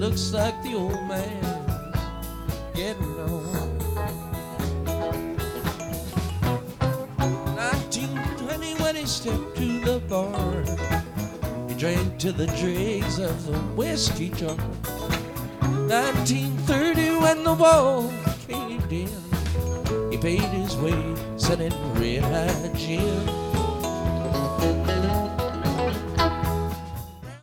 looks like the old man's getting on. 1920 when he stepped to the bar, he drank to the dregs of the whiskey jar. 1930 when the wall caved in, he paid his way selling red hot gin.